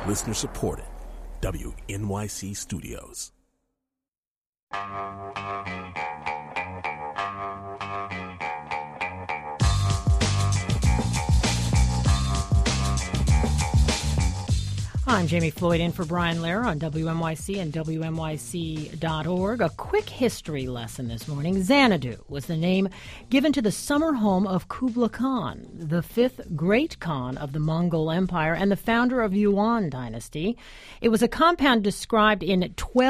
Listener supported. WNYC Studios. I'm Jamie Floyd in for Brian Lehrer on WNYC and WNYC.org. A quick history lesson this morning. Xanadu was the name given to the summer home of Kublai Khan, the fifth great Khan of the Mongol Empire and the founder of Yuan dynasty. It was a compound described in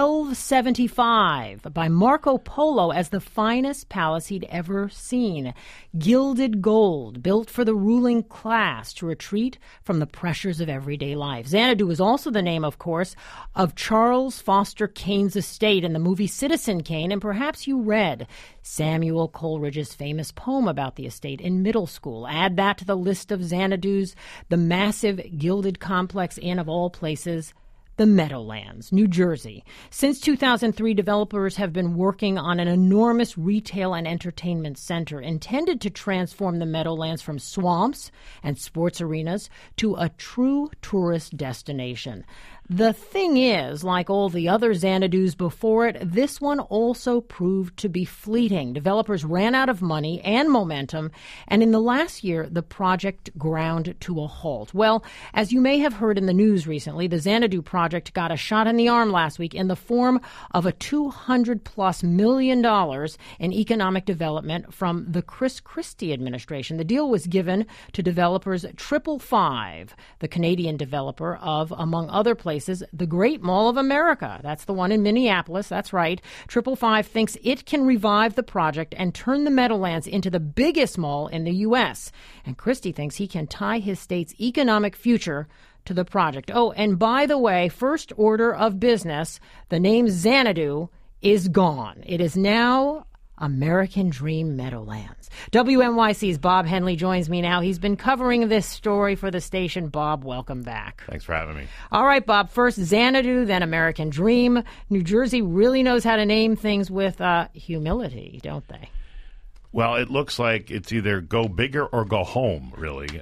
1275 by Marco Polo as the finest palace he'd ever seen. Gilded gold, built for the ruling class to retreat from the pressures of everyday life. Xanadu was also the name, of course, of Charles Foster Kane's estate in the movie Citizen Kane, and perhaps you read Samuel Coleridge's famous poem about the estate in middle school. Add that to the list of Xanadu's, the massive gilded complex in, of all places, the Meadowlands, New Jersey. Since 2003, developers have been working on an enormous retail and entertainment center intended to transform the Meadowlands from swamps and sports arenas to a true tourist destination. The thing is, like all the other Xanadus before it, this one also proved to be fleeting. Developers ran out of money and momentum, and in the last year, the project ground to a halt. Well, as you may have heard in the news recently, the Xanadu project got a shot in the arm last week in the form of a $200+ million in economic development from the Chris Christie administration. The deal was given to developers 555, the Canadian developer of, among other places, the Great Mall of America. That's the one in Minneapolis. That's right. 555 thinks it can revive the project and turn the Meadowlands into the biggest mall in the U.S. And Christie thinks he can tie his state's economic future to the project. Oh, and by the way, first order of business, the name Xanadu is gone. It is now American Dream Meadowlands. WNYC's Bob Henley joins me now. He's been covering this story for the station. Bob, welcome back. Thanks for having me. All right, Bob, first Xanadu, then American Dream. New Jersey really knows how to name things with humility, don't they? Well, it looks like it's either go bigger or go home, really.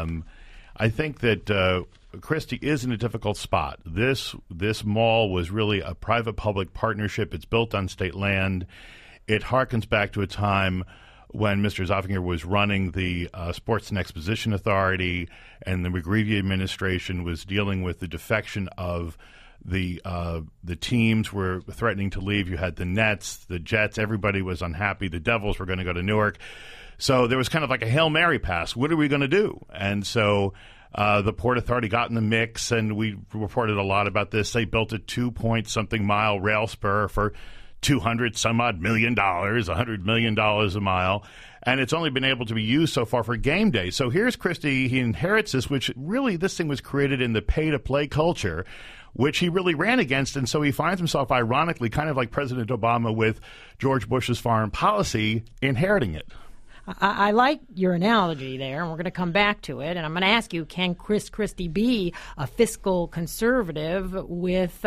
I think that Christie is in a difficult spot. This mall was really a private-public partnership. It's built on state land. It harkens back to a time when Mr. Zoffinger was running the Sports and Exposition Authority, and the McGreevey administration was dealing with the defection of the teams were threatening to leave. You had the Nets, the Jets, everybody was unhappy. The Devils were going to go to Newark. So there was kind of like a Hail Mary pass. What are we going to do? And so the Port Authority got in the mix, and we reported a lot about this. They built a 2-point-something mile rail spur for $200-some-odd million, $100 million a mile, and it's only been able to be used so far for game day. So here's Christie. He inherits this, which really this thing was created in the pay-to-play culture, which he really ran against, and so he finds himself, ironically, kind of like President Obama with George Bush's foreign policy, inheriting it. I like your analogy there, and we're going to come back to it. And I'm going to ask you, can Chris Christie be a fiscal conservative with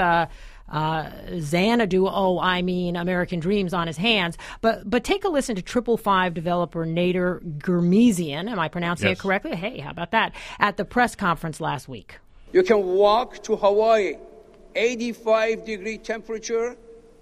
Xanadu, American Dreams on his hands? But take a listen to 555 developer Nader Gurmezian. Am I pronouncing it correctly? Hey, how about that? At the press conference last week. You can walk to Hawaii, 85-degree temperature,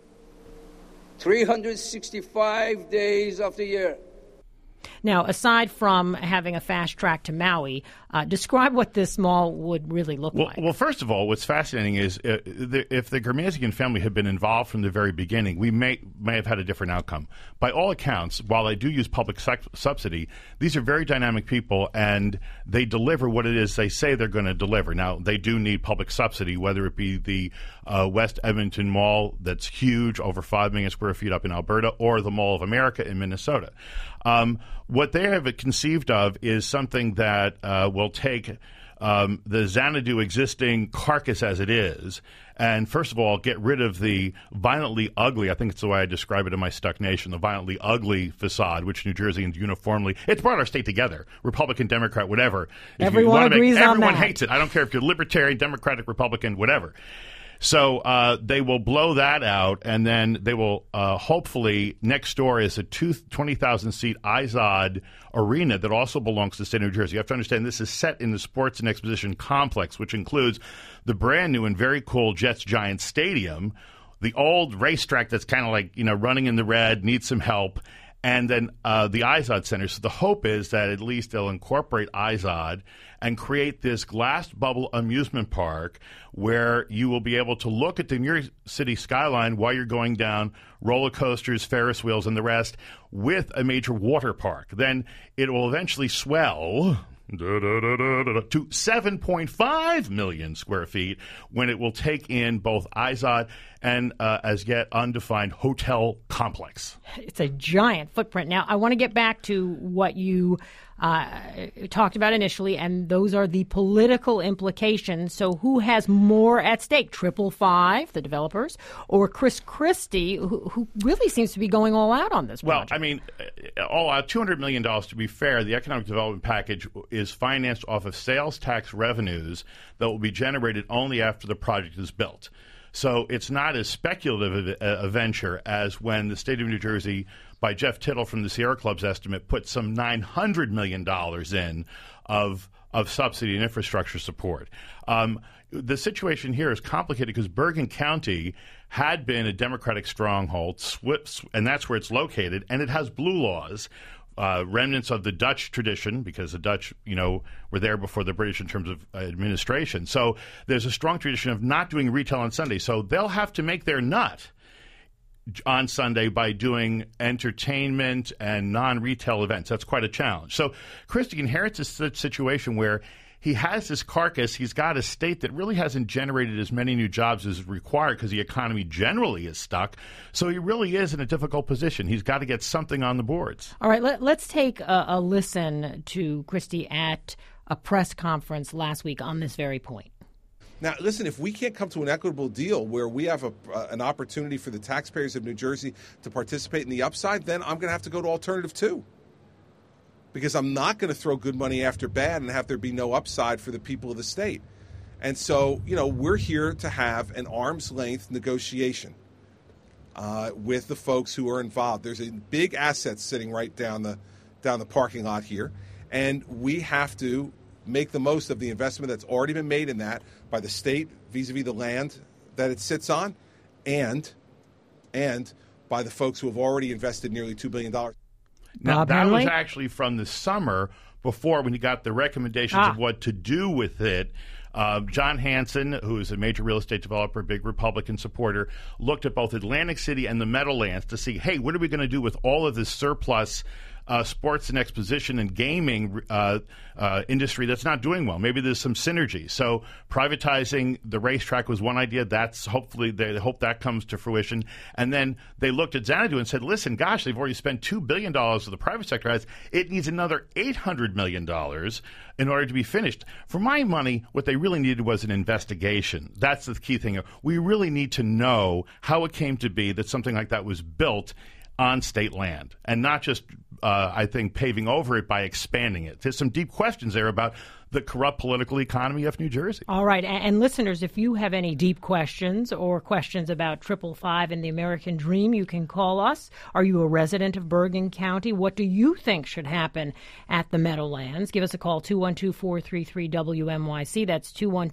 365 days of the year. Now, aside from having a fast track to Maui, describe what this mall would really look like. Well, first of all, what's fascinating is if the Gurmezian family had been involved from the very beginning, we may have had a different outcome. By all accounts, while they do use public subsidy, these are very dynamic people, and they deliver what it is they say they're going to deliver. Now, they do need public subsidy, whether it be the West Edmonton Mall that's huge, over 5 million square feet up in Alberta, or the Mall of America in Minnesota. What they have conceived of is something that will take the Xanadu existing carcass as it is, and first of all, get rid of the violently ugly, I think it's the way I describe it in my Stuck Nation, the violently ugly facade, which New Jerseyans uniformly, it's brought our state together, Republican, Democrat, whatever. Everyone agrees on that. Everyone hates it. I don't care if you're Libertarian, Democratic, Republican, whatever. So they will blow that out, and then they will hopefully next door is a 20,000-seat Izod Arena that also belongs to the state of New Jersey. You have to understand this is set in the Sports and Exposition Complex, which includes the brand new and very cool Jets Giants Stadium, the old racetrack that's kind of like, running in the red, needs some help, and then the Izod Center. So the hope is that at least they'll incorporate Izod and create this glass bubble amusement park where you will be able to look at the New York City skyline while you're going down roller coasters, Ferris wheels, and the rest with a major water park. Then it will eventually swell to 7.5 million square feet when it will take in both Izod and as yet undefined hotel complex. It's a giant footprint. Now, I want to get back to what you talked about initially, and those are the political implications. So who has more at stake, 555, the developers, or Chris Christie, who really seems to be going all out on this project? Well, I mean, all out, $200 million, to be fair. The economic development package is financed off of sales tax revenues that will be generated only after the project is built. So it's not as speculative a venture as when the state of New Jersey, by Jeff Tittle from the Sierra Club's estimate, put some $900 million in of subsidy and infrastructure support. The situation here is complicated because Bergen County had been a Democratic stronghold, and that's where it's located, and it has blue laws. Remnants of the Dutch tradition, because the Dutch, were there before the British in terms of administration. So there's a strong tradition of not doing retail on Sunday. So they'll have to make their nut on Sunday by doing entertainment and non-retail events. That's quite a challenge. So Christie inherits a situation where he has this carcass. He's got a state that really hasn't generated as many new jobs as required because the economy generally is stuck. So he really is in a difficult position. He's got to get something on the boards. All right, let's take a listen to Christie at a press conference last week on this very point. Now, listen, if we can't come to an equitable deal where we have an opportunity for the taxpayers of New Jersey to participate in the upside, then I'm going to have to go to alternative two. Because I'm not going to throw good money after bad and have there be no upside for the people of the state. And so, we're here to have an arm's length negotiation with the folks who are involved. There's a big asset sitting right down the parking lot here, and we have to make the most of the investment that's already been made in that by the state vis-a-vis the land that it sits on, and by the folks who have already invested nearly $2 billion. Now, that was actually from the summer before when you got the recommendations of what to do with it. John Hanson, who is a major real estate developer, big Republican supporter, looked at both Atlantic City and the Meadowlands to see, hey, what are we going to do with all of this surplus sports and exposition and gaming industry that's not doing well? Maybe there's some synergy. So privatizing the racetrack was one idea. That's hopefully they hope that comes to fruition. And then they looked at Xanadu and said, listen, gosh, they've already spent $2 billion of the private sector has. It needs another $800 million in order to be finished. For my money, what they really needed was an investigation. That's the key thing. We really need to know how it came to be that something like that was built on state land, and not just, I think, paving over it by expanding it. There's some deep questions there about the corrupt political economy of New Jersey. All right. And listeners, if you have any deep questions or questions about 555 and the American dream, you can call us. Are you a resident of Bergen County? What do you think should happen at the Meadowlands? Give us a call, 212-433-WNYC. That's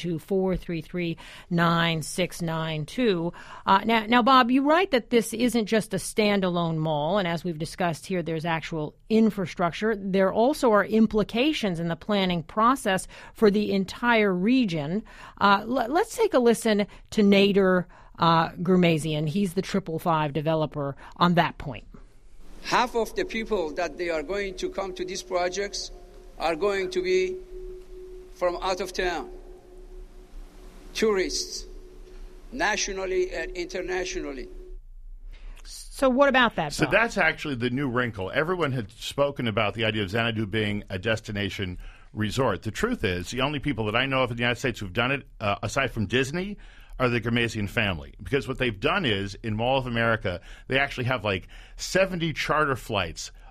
212-433-9692. Now, Bob, you write that this isn't just a standalone mall, and as we've discussed here, there's actual infrastructure. There also are implications in the planning process for the entire region. Let's take a listen to Nader Gurmazian. He's the 555 developer on that point. Half of the people that they are going to come to these projects are going to be from out of town, tourists, nationally and internationally. So what about that, So Bob? that's actually the new wrinkle. Everyone had spoken about the idea of Xanadu being a destination resort. The truth is, the only people that I know of in the United States who've done it, aside from Disney, are the Gurmazian family. Because what they've done is, in Mall of America, they actually have like 70 charter flights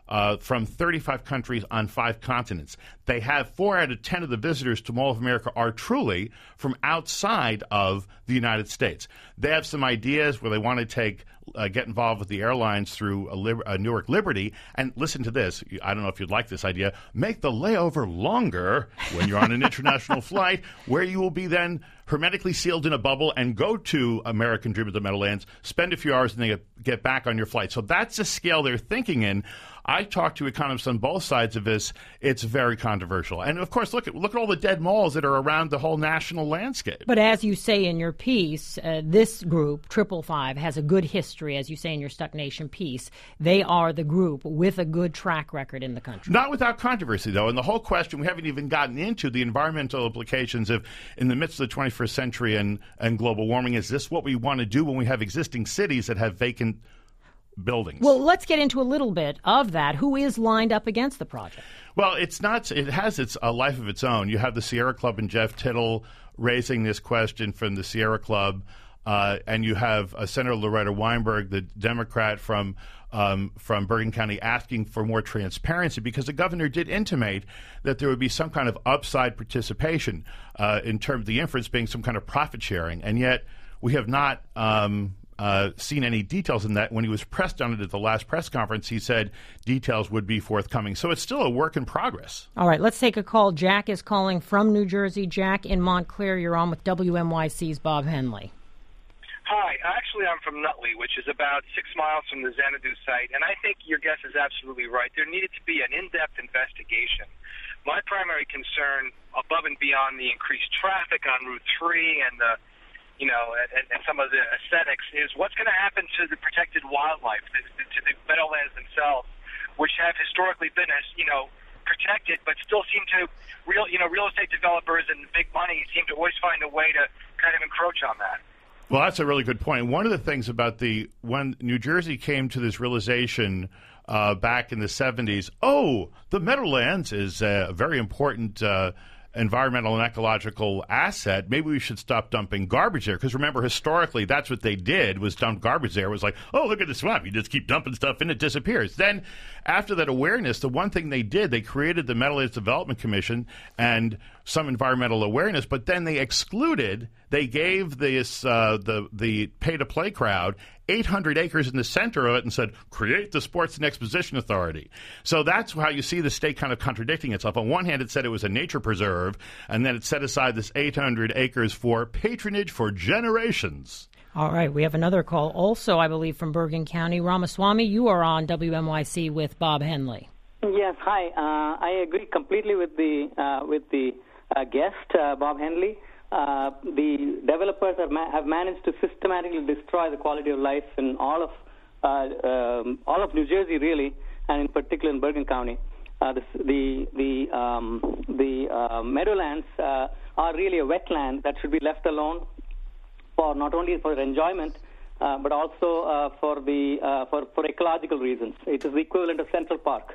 from 35 countries on 5 continents. They have 4 out of 10 of the visitors to Mall of America are truly from outside of the United States. They have some ideas where they want to get involved with the airlines through Newark Liberty. And listen to this. I don't know if you'd like this idea. Make the layover longer when you're on an international flight, where you will be then hermetically sealed in a bubble and go to American Dream of the Meadowlands, spend a few hours, and then get back on your flight. So that's the scale they're thinking in. I talked to economists on both sides of this. It's very controversial. And, of course, look at all the dead malls that are around the whole national landscape. But as you say in your piece, this group, 555, has a good history, as you say in your Stuck Nation piece. They are the group with a good track record in the country. Not without controversy, though. And the whole question, we haven't even gotten into the environmental implications of, in the midst of the 21st century and global warming, is this what we want to do when we have existing cities that have vacant buildings? Well, let's get into a little bit of that. Who is lined up against the project? Well, it's not. It has a life of its own. You have the Sierra Club and Jeff Tittle raising this question from the Sierra Club, and you have Senator Loretta Weinberg, the Democrat from Bergen County, asking for more transparency, because the governor did intimate that there would be some kind of upside participation in terms of the inference being some kind of profit sharing, and yet we have not seen any details in that. When he was pressed on it at the last press conference, he said details would be forthcoming. So it's still a work in progress. All right, let's take a call. Jack is calling from New Jersey. Jack in Montclair, you're on with WNYC's Bob Henley. Hi. Actually, I'm from Nutley, which is about 6 miles from the Xanadu site, and I think your guess is absolutely right. There needed to be an in-depth investigation. My primary concern, above and beyond the increased traffic on Route 3 and the and some of the aesthetics, is what's going to happen to the protected wildlife, to the meadowlands themselves, which have historically been, protected, but still seem to real estate developers and big money seem to always find a way to kind of encroach on that. Well, that's a really good point. One of the things about when New Jersey came to this realization back in the 70s, the Meadowlands is a very important environmental and ecological asset. Maybe we should stop dumping garbage there. Because remember, historically, that's what they did, was dump garbage there. It was like, look at the swamp. You just keep dumping stuff and it disappears. Then, after that awareness, the one thing they did, they created the Meadowlands Development Commission and some environmental awareness, but then they gave this the pay-to-play crowd 800 acres in the center of it and said, create the Sports and Exposition Authority. So that's how you see the state kind of contradicting itself. On one hand, it said it was a nature preserve, and then it set aside this 800 acres for patronage for generations. All right, we have another call also, I believe, from Bergen County. Ramaswamy, you are on WNYC with Bob Henley. Yes, hi. I agree completely with the guest, Bob Henley. The developers have managed to systematically destroy the quality of life in all of New Jersey, really, and in particular in Bergen County. The meadowlands are really a wetland that should be left alone, for not only for their enjoyment, but also for ecological reasons. It is the equivalent of Central Park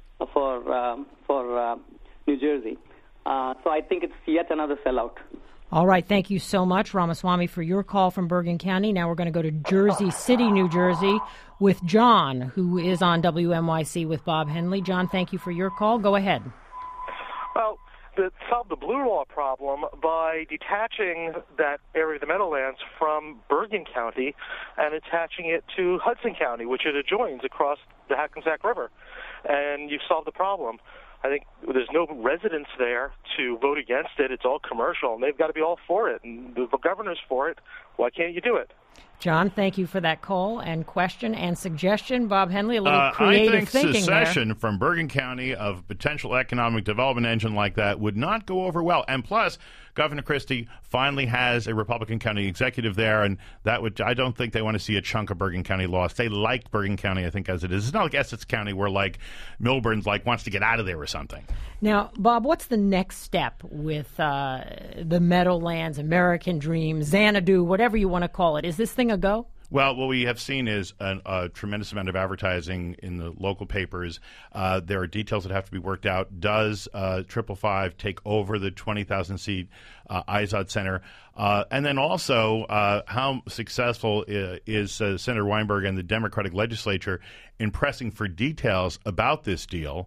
for New Jersey. So I think it's yet another sellout. All right. Thank you so much, Ramaswamy, for your call from Bergen County. Now we're going to go to Jersey City, New Jersey, with John, who is on WNYC with Bob Henley. John, thank you for your call. Go ahead. Well, to solve the Blue Law problem by detaching that area of the Meadowlands from Bergen County and attaching it to Hudson County, which it adjoins across the Hackensack River, and you've solved the problem. I think there's no residents there to vote against it. It's all commercial, and they've got to be all for it. And the governor's for it. Why can't you do it? John, thank you for that call and question and suggestion. Bob Henley, a little creative thinking there. I think secession from Bergen County of potential economic development engine like that would not go over well. And plus, Governor Christie finally has a Republican county executive there, and I don't think they want to see a chunk of Bergen County lost. They like Bergen County, I think, as it is. It's not like Essex County where, like, Milburn's, wants to get out of there or something. Now, Bob, what's the next step with the Meadowlands, American Dream, Xanadu, whatever you want to call it? Is this thing a go? Well, what we have seen is a tremendous amount of advertising in the local papers. There are details that have to be worked out. Does 555 take over the 20,000-seat Izod Center? And then also, how successful is Senator Weinberg and the Democratic legislature in pressing for details about this deal?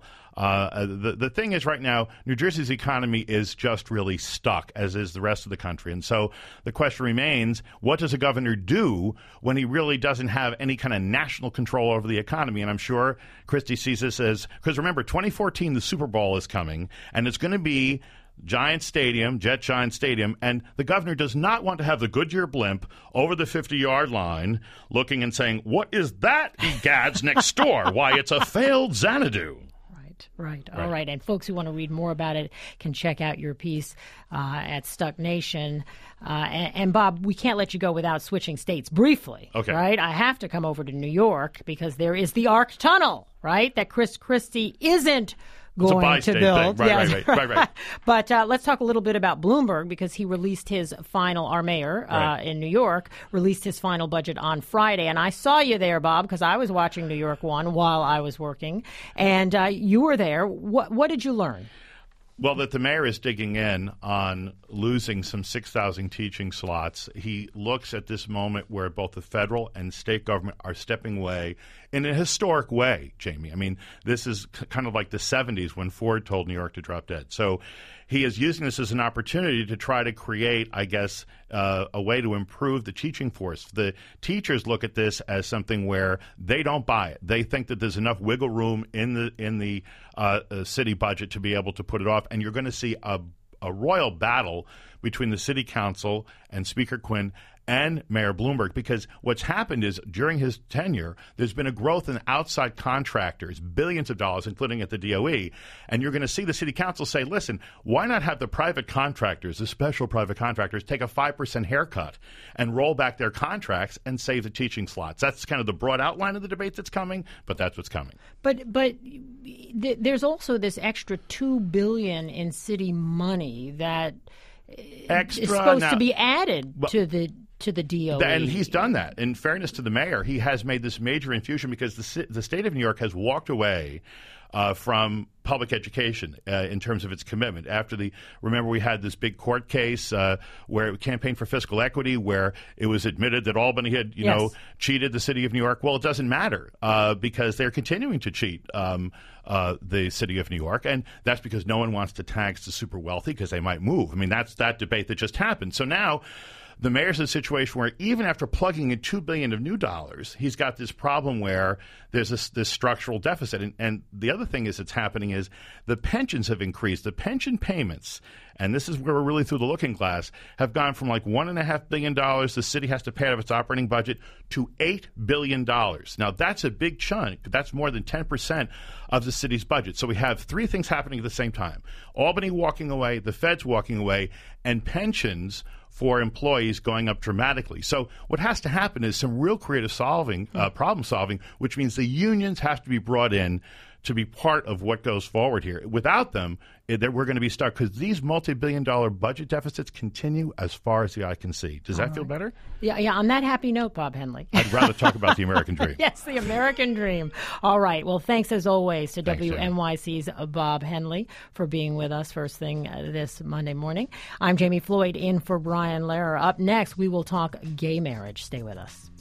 The thing is, right now, New Jersey's economy is just really stuck, as is the rest of the country. And so the question remains, what does a governor do when he really doesn't have any kind of national control over the economy? And I'm sure Christie sees this as, because remember, 2014, the Super Bowl is coming, and it's going to be Giant Stadium, Jet Giant Stadium, and the governor does not want to have the Goodyear blimp over the 50-yard line looking and saying, "What is that, egads, next door? Why, it's a failed Xanadu." Right. All right. And folks who want to read more about it can check out your piece at Stuck Nation. And Bob, we can't let you go without switching states briefly. Okay. Right? I have to come over to New York because there is the Arc Tunnel, right, that Chris Christie isn't going to build. Right. But let's talk a little bit about Bloomberg, because he released his final, our mayor in New York, released his final budget on Friday. And I saw you there, Bob, because I was watching New York One while I was working. And you were there. What did you learn? Well, that the mayor is digging in on losing some 6,000 teaching slots. He looks at this moment where both the federal and state government are stepping away in a historic way, Jamie. I mean, this is kind of like the 70s when Ford told New York to drop dead. So he is using this as an opportunity to try to create, I guess, a way to improve the teaching force. The teachers look at this as something where they don't buy it. They think that there's enough wiggle room in the city budget to be able to put it off, and you're going to see a royal battle between the city council and Speaker Quinn and Mayor Bloomberg, because what's happened is during his tenure, there's been a growth in outside contractors, billions of dollars, including at the DOE, and you're going to see the city council say, listen, why not have the private contractors, the special private contractors, take a 5% haircut and roll back their contracts and save the teaching slots? That's kind of the broad outline of the debate that's coming, but that's what's coming. But there's also this extra $2 billion in city money that is supposed to be added to the DOE. And he's done that. In fairness to the mayor, he has made this major infusion because the state of New York has walked away from public education in terms of its commitment. Remember we had this big court case where it campaigned for fiscal equity, where it was admitted that Albany had, cheated the city of New York. Well, it doesn't matter because they're continuing to cheat the city of New York, and that's because no one wants to tax the super wealthy because they might move. I mean, that's that debate that just happened. So now the mayor's in a situation where even after plugging in $2 billion of new dollars, he's got this problem where there's this structural deficit. And the other thing that's happening is the pensions have increased. The pension payments, and this is where we're really through the looking glass, have gone from like $1.5 billion the city has to pay out of its operating budget to $8 billion. Now, that's a big chunk. That's more than 10% of the city's budget. So we have three things happening at the same time. Albany walking away, the feds walking away, and pensions for employees going up dramatically. So what has to happen is some real creative problem solving, which means the unions have to be brought in to be part of what goes forward here. Without them, we're going to be stuck because these multi-billion-dollar budget deficits continue as far as the eye can see. Does that feel better? Yeah. On that happy note, Bob Henley. I'd rather talk about the American dream. Yes, the American dream. All right. Well, thanks as always to Thanks, WNYC's Bob Henley for being with us first thing this Monday morning. I'm Jamie Floyd in for Brian Lehrer. Up next, we will talk gay marriage. Stay with us.